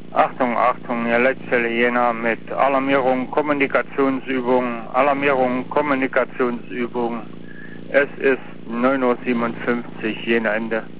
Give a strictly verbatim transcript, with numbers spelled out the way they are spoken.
Achtung, Achtung, Ihr Letztstelle Jena mit Alarmierung, Kommunikationsübung, Alarmierung, Kommunikationsübung. Es ist neun Uhr siebenundfünfzig, Jena Ende.